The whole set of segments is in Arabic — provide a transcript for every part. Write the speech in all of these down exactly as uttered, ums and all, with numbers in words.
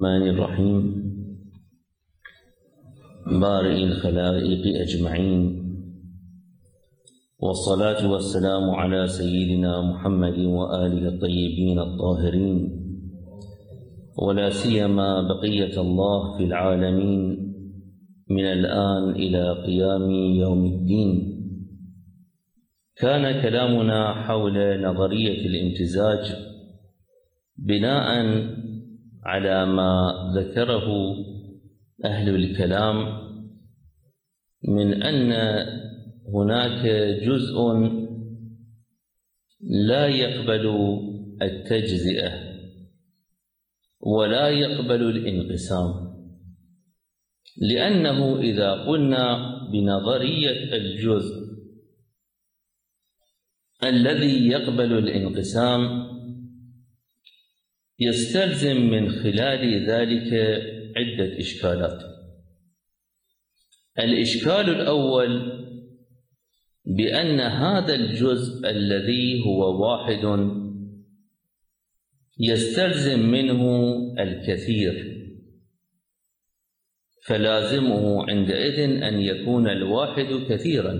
الرحمن الرحيم بارئ الخلائق أجمعين، والصلاة والسلام على سيدنا محمد وآله الطيبين الطاهرين، ولا سيما بقية الله في العالمين من الآن إلى قيام يوم الدين. كان كلامنا حول نظرية الامتزاج بناء على ما ذكره أهل الكلام من أن هناك جزء لا يقبل التجزئة ولا يقبل الانقسام، لأنه إذا قلنا بنظرية الجزء الذي يقبل الانقسام يستلزم من خلال ذلك عدة إشكالات. الإشكال الأول بأن هذا الجزء الذي هو واحد يستلزم منه الكثير، فلازمه عندئذ أن يكون الواحد كثيرا،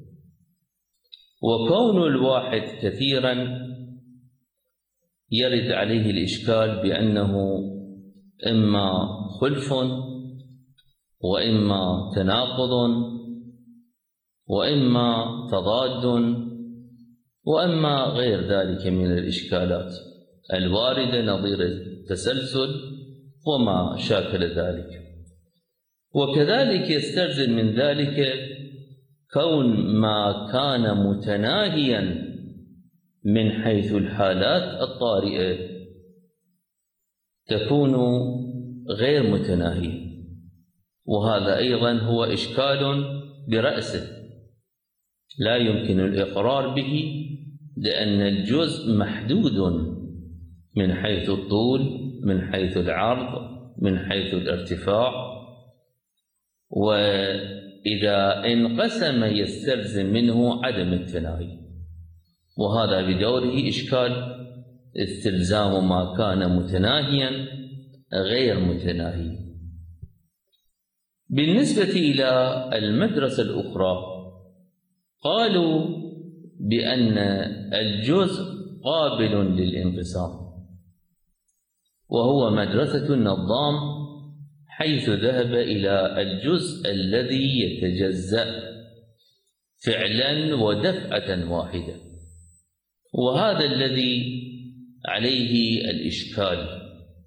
وكون الواحد كثيرا يرد عليه الإشكال بأنه إما خلف وإما تناقض وإما تضاد وإما غير ذلك من الإشكالات الواردة نظير التسلسل وما شاكل ذلك. وكذلك يستلزم من ذلك كون ما كان متناهيا من حيث الحالات الطارئة تكون غير متناهية، وهذا أيضا هو إشكال برأسه لا يمكن الإقرار به، لأن الجزء محدود من حيث الطول، من حيث العرض، من حيث الارتفاع، وإذا انقسم يستلزم منه عدم التناهي، وهذا بدوره إشكال استلزام ما كان متناهيا غير متناهي. بالنسبة إلى المدرسة الأخرى قالوا بأن الجزء قابل للانقسام، وهو مدرسة النظام، حيث ذهب إلى الجزء الذي يتجزأ فعلا ودفعة واحدة، وهذا الذي عليه الإشكال.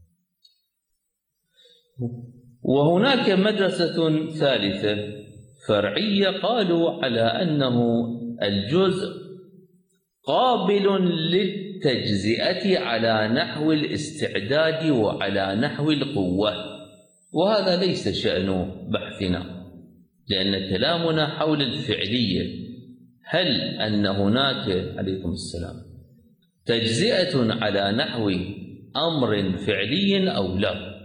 وهناك مدرسة ثالثة فرعية قالوا على أنه الجزء قابل للتجزئة على نحو الاستعداد وعلى نحو القوة، وهذا ليس شأن بحثنا، لأن كلامنا حول الفعلية، هل أن هناك عليكم السلام تجزئة على نحو أمر فعلي أو لا؟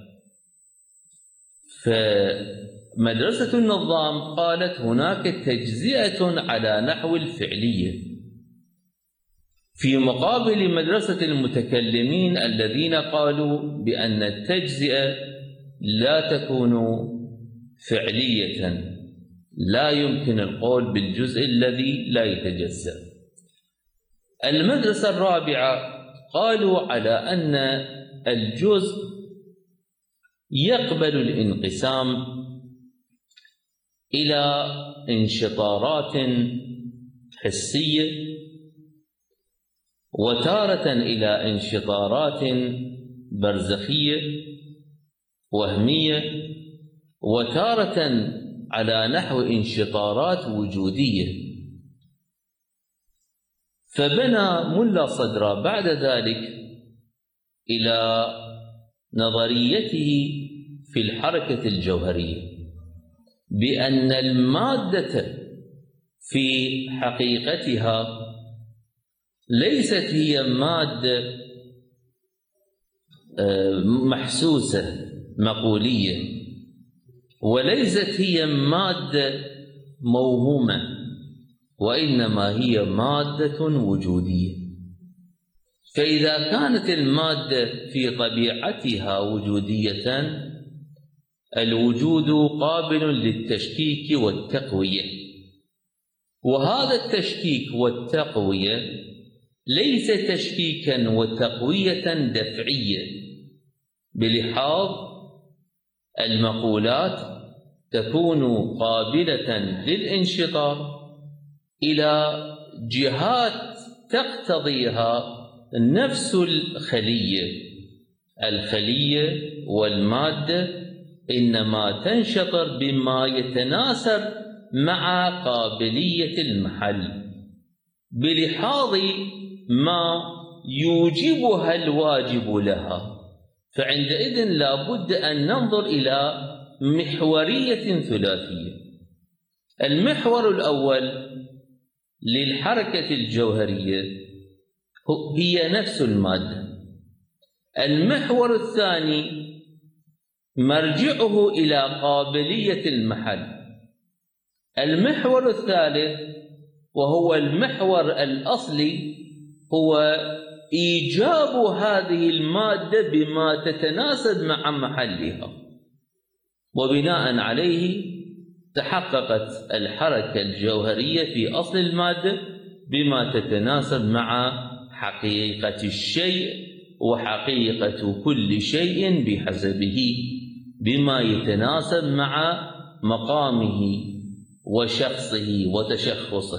فمدرسة النظام قالت هناك تجزئة على نحو الفعلية، في مقابل مدرسة المتكلمين الذين قالوا بأن التجزئة لا تكون فعلية، لا يمكن القول بالجزء الذي لا يتجزأ. المدرسة الرابعة قالوا على أن الجزء يقبل الانقسام إلى انشطارات حسية، وتارة إلى انشطارات برزخية وهمية، وتارة على نحو انشطارات وجودية. فبنى ملا صدرا بعد ذلك إلى نظريته في الحركة الجوهرية بأن المادة في حقيقتها ليست هي مادة محسوسة مقولية، وليست هي مادة موهومة، وإنما هي مادة وجودية. فإذا كانت المادة في طبيعتها وجودية، الوجود قابل للتشكيك والتقوية، وهذا التشكيك والتقوية ليس تشكيكا وتقوية دفعية، بلحاظ المقولات تكون قابلة للانشطار إلى جهات تقتضيها نفس الخلية. الخلية والمادة إنما تنشطر بما يتناسب مع قابلية المحل، بلحاظ ما يوجبها الواجب لها. فعندئذ لا بد أن ننظر إلى محورية ثلاثية. المحور الأول للحركة الجوهرية هي نفس المادة. المحور الثاني مرجعه إلى قابلية المحل. المحور الثالث وهو المحور الأصلي هو إيجاب هذه المادة بما تتناسب مع محلها، وبناء عليه تحققت الحركة الجوهرية في أصل المادة بما تتناسب مع حقيقة الشيء وحقيقة كل شيء بحسبه، بما يتناسب مع مقامه وشخصه وتشخصه.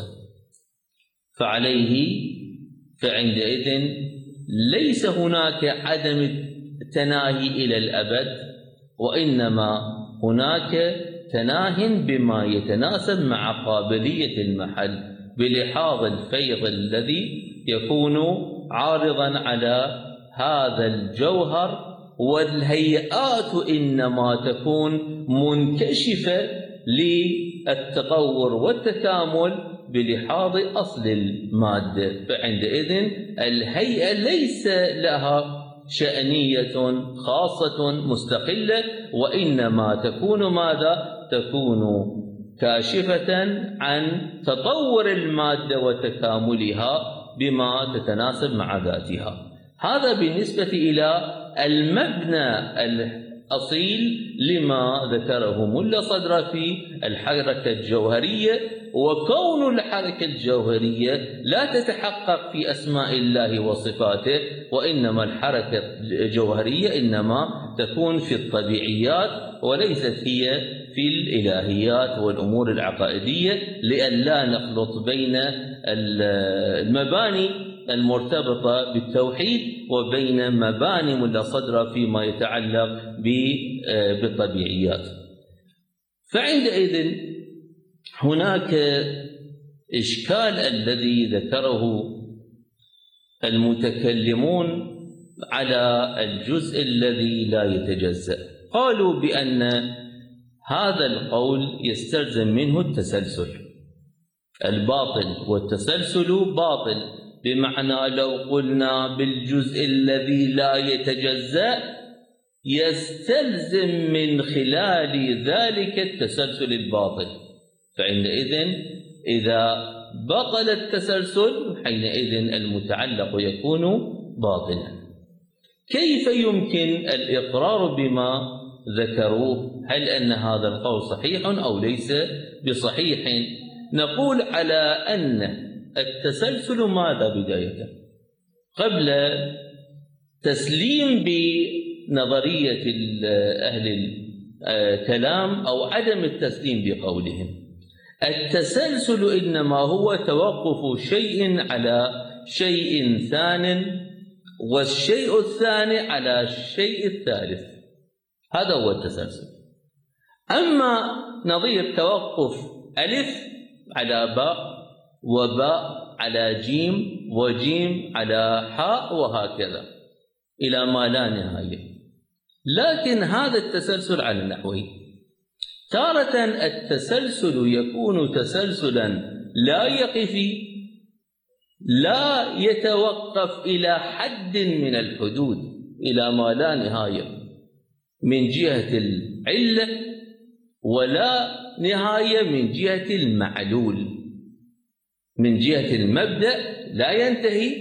فعليه فعندئذ ليس هناك عدم تناهي إلى الأبد، وإنما هناك تناه بما يتناسب مع قابلية المحل، بلحاظ الفيض الذي يكون عارضا على هذا الجوهر، والهيئات إنما تكون منكشفة للتطور والتكامل بلحاظ أصل المادة. فعندئذ الهيئة ليس لها شأنية خاصة مستقلة، وإنما تكون ماذا؟ تكون كاشفة عن تطور المادة وتكاملها بما تتناسب مع ذاتها. هذا بالنسبة إلى المبنى الأصيل لما ذكره ملا صدر في الحركة الجوهرية. وكون الحركة الجوهرية لا تتحقق في أسماء الله وصفاته، وإنما الحركة الجوهرية إنما تكون في الطبيعيات وليست هي في الإلهيات والأمور العقائدية، لئلا نخلط بين المباني المرتبطة بالتوحيد وبين مباني ملا صدر فيما يتعلق بالطبيعيات. فعندئذ هناك إشكال الذي ذكره المتكلمون على الجزء الذي لا يتجزأ. قالوا بأن هذا القول يستلزم منه التسلسل الباطل، والتسلسل باطل بمعنى لو قلنا بالجزء الذي لا يتجزأ يستلزم من خلال ذلك التسلسل الباطل. فعندئذ إذا بطل التسلسل حينئذ المتعلق يكون باطلا. كيف يمكن الإقرار بما ذكروه؟ هل أن هذا القول صحيح أو ليس بصحيح؟ نقول على أن التسلسل ماذا بداية؟ قبل تسليم بنظرية أهل الكلام أو عدم التسليم بقولهم، التسلسل إنما هو توقف شيء على شيء ثان، والشيء الثاني على الشيء الثالث، هذا هو التسلسل. أما نظير توقف ألف على باء، وباء على جيم، وجيم على حاء، وهكذا إلى ما لا نهاية. لكن هذا التسلسل على النحوين، تارة التسلسل يكون تسلسلا لا يقفي، لا يتوقف إلى حد من الحدود إلى ما لا نهاية من جهة العلة، ولا نهاية من جهة المعلول. من جهة المبدأ لا ينتهي،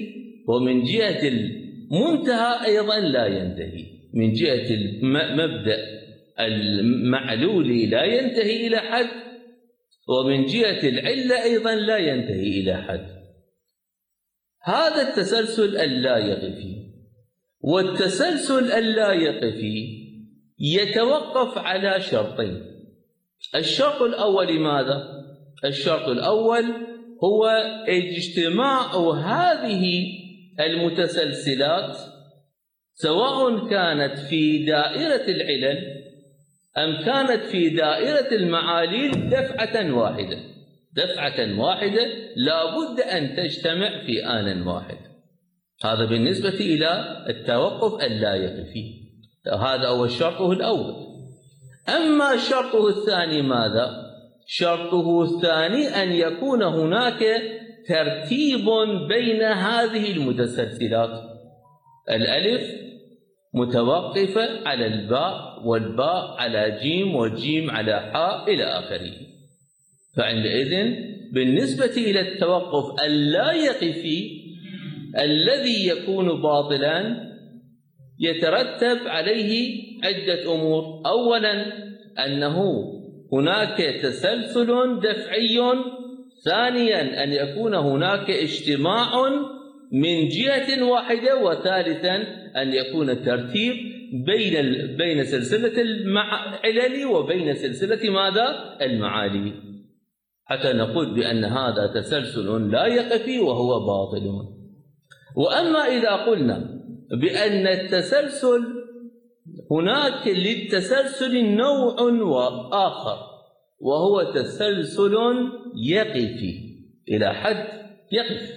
ومن جهة المنتهى أيضا لا ينتهي. من جهة المبدأ المعلول لا ينتهي إلى حد، ومن جهة العلة أيضا لا ينتهي إلى حد. هذا التسلسل اللائقي، والتسلسل اللائقي يتوقف على شرطين. الشرط الأول ماذا؟ الشرط الأول هو اجتماع هذه المتسلسلات، سواء كانت في دائرة العلل أم كانت في دائرة المعاليل دفعة واحدة. دفعة واحدة لا بد أن تجتمع في آن واحد. هذا بالنسبة إلى التوقف اللائقي، هذا هو شرطه الأول. أما شرطه الثاني ماذا؟ شرطه الثاني أن يكون هناك ترتيب بين هذه المتسلسلات. الألف متوقفة على الباء، والباء على جيم، والجيم على حاء إلى آخره. فعندئذ بالنسبة إلى التوقف اللائقي الذي يكون باطلا يترتب عليه عدة أمور. أولا أنه هناك تسلسل دفعي، ثانيا أن يكون هناك اجتماع من جهة واحدة، وثالثا أن يكون الترتيب بين بين سلسلة العلل وبين سلسلة ماذا؟ المعالي، حتى نقول بأن هذا تسلسل لا يقفي وهو باطل. وأما إذا قلنا بأن التسلسل هناك للتسلسل نوع آخر، وهو تسلسل يقفي إلى حد يقف،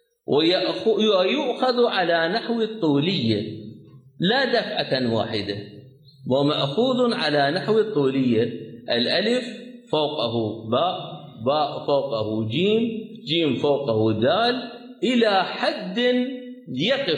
ويؤخذ على نحو الطولية لا دفعة واحدة، ومأخوذ على نحو الطولية. الألف فوقه باء، باء فوقه جيم، جيم فوقه دال، إلى حد يقف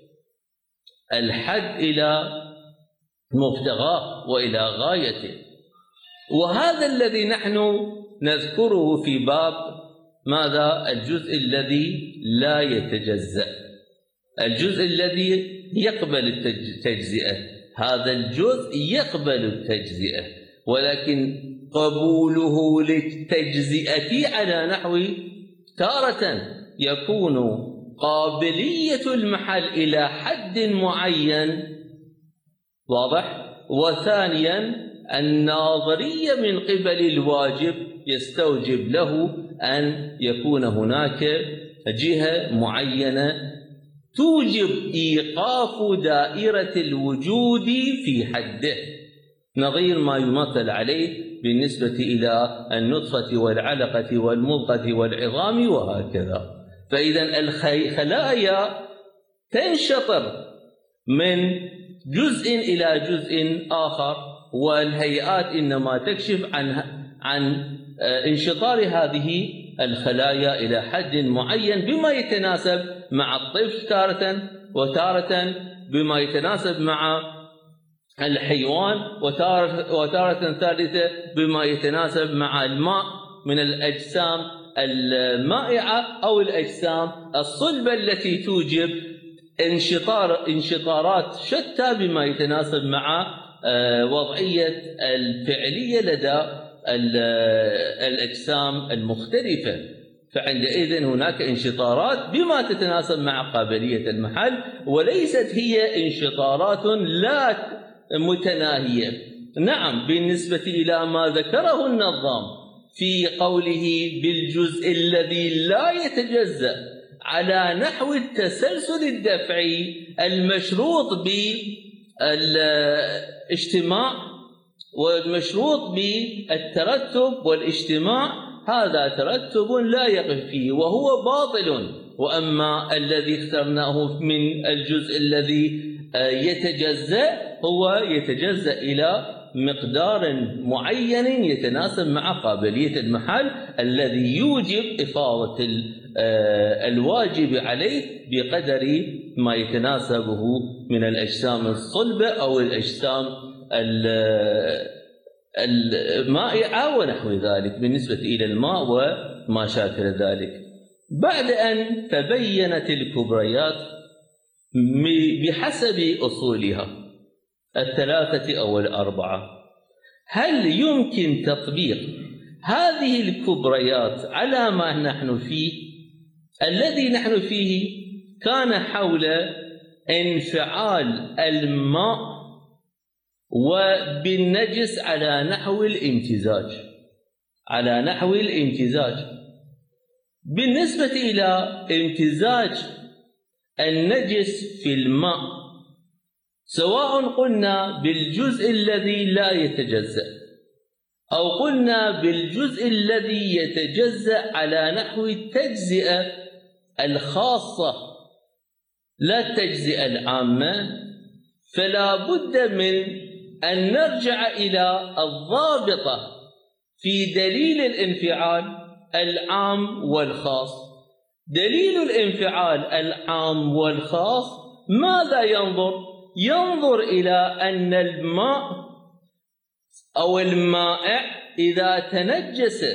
الحد إلى مبتغاه وإلى غايته. وهذا الذي نحن نذكره في باب ماذا؟ الجزء الذي لا يتجزأ، الجزء الذي يقبل التجزئة. هذا الجزء يقبل التجزئة، ولكن قبوله للتجزئة على نحو تارة يكون قابلية المحل إلى حد معين، واضح؟ وثانيا الناظرية من قبل الواجب يستوجب له أن يكون هناك جهة معينة توجب إيقاف دائرة الوجود في حده، نظير ما يمثل عليه بالنسبة إلى النطفة والعلقة والمضغة والعظام وهكذا. فإذا الخلايا تنشطر من جزء إلى جزء آخر، والهيئات إنما تكشف عن عن انشطار هذه الخلايا إلى حد معين بما يتناسب مع الطفل تارة، وتارة بما يتناسب مع الحيوان، وتارة, وتارة ثالثة بما يتناسب مع الماء من الأجسام المائعة أو الأجسام الصلبة التي توجب انشطار انشطارات شتى بما يتناسب مع وضعية الفعلية لدى الأجسام المختلفة. فعندئذ هناك انشطارات بما تتناسب مع قابلية المحل، وليست هي انشطارات لا متناهية. نعم، بالنسبة إلى ما ذكره النظام في قوله بالجزء الذي لا يتجزأ على نحو التسلسل الدفعي المشروط بالاجتماع والمشروط بالترتب والاجتماع، هذا ترتب لا يقف فيه وهو باطل. وأما الذي اخترناه من الجزء الذي يتجزأ هو يتجزأ إلى مقدار معين يتناسب مع قابلية المحل الذي يوجب إفاضة الواجب عليه بقدر ما يتناسبه من الأجسام الصلبة أو الأجسام المائعة ونحو ذلك بالنسبة إلى الماء وما شاكل ذلك. بعد أن تبينت الكبريات بحسب أصولها الثلاثة أو الأربعة، هل يمكن تطبيق هذه الكبريات على ما نحن فيه؟ الذي نحن فيه كان حول انفعال الماء وبالنجس على نحو الامتزاج، على نحو الامتزاج. بالنسبة إلى امتزاج النجس في الماء، سواء قلنا بالجزء الذي لا يتجزأ أو قلنا بالجزء الذي يتجزأ على نحو التجزئة الخاصة لا التجزئة العامة، فلا بد من أن نرجع إلى الضابطة في دليل الانفعال العام والخاص. دليل الانفعال العام والخاص ماذا ينظر؟ ينظر إلى أن الماء أو المائع إذا تنجس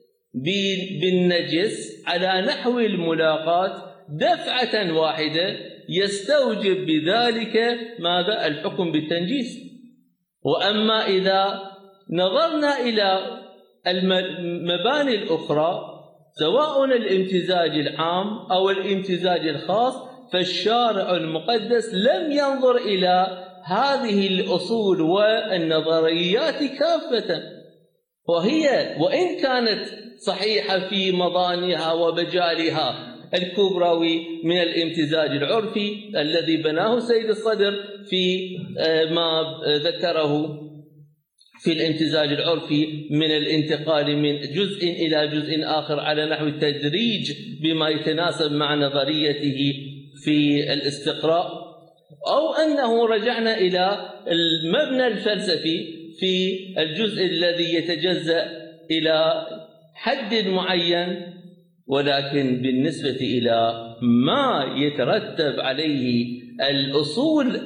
بالنجس على نحو الملاقاة دفعة واحدة يستوجب بذلك ماذا؟ الحكم بالتنجيس. وأما إذا نظرنا إلى المباني الأخرى سواء الامتزاج العام أو الامتزاج الخاص، فالشارع المقدس لم ينظر إلى هذه الأصول والنظريات كافة، وهي وإن كانت صحيحة في مضانها ومجالها الكبروي من الامتزاج العرفي الذي بناه سيد الصدر في ما ذكره في الامتزاج العرفي من الانتقال من جزء إلى جزء آخر على نحو التدريج بما يتناسب مع نظريته في الاستقراء، أو أنه رجعنا إلى المبنى الفلسفي في الجزء الذي يتجزأ إلى حد معين، ولكن بالنسبة إلى ما يترتب عليه الأصول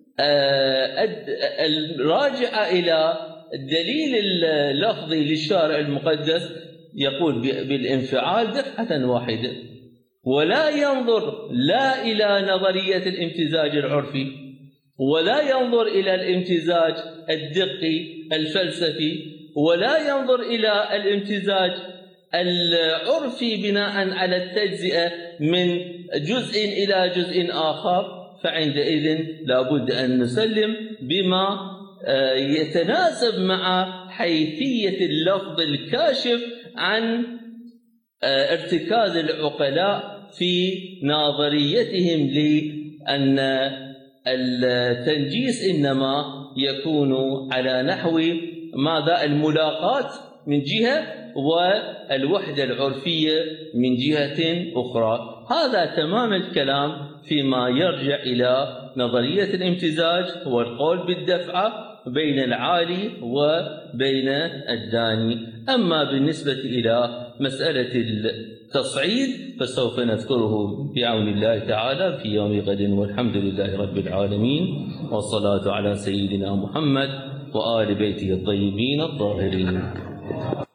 الراجعة إلى الدليل اللفظي للشارع المقدس، يقول بالانفعال دفعة واحدة، ولا ينظر لا إلى نظرية الامتزاج العرفي ولا ينظر إلى الامتزاج الدقي الفلسفي ولا ينظر إلى الامتزاج العرفي بناء على التجزئة من جزء إلى جزء آخر. فعندئذ لا بد أن نسلم بما يتناسب مع حيثية اللفظ الكاشف عن ارتكاز العقلاء في نظريتهم لأن التنجيس إنما يكون على نحو ماذا؟ الملاقاة من جهة والوحدة العرفية من جهة أخرى. هذا تمام الكلام فيما يرجع إلى نظرية الامتزاج والقول بالدفعة بين العالي وبين الداني. أما بالنسبة إلى مسألة التصعيد فسوف نذكره بعون الله تعالى في يوم غد، والحمد لله رب العالمين، والصلاة على سيدنا محمد وآل بيته الطيبين الطاهرين.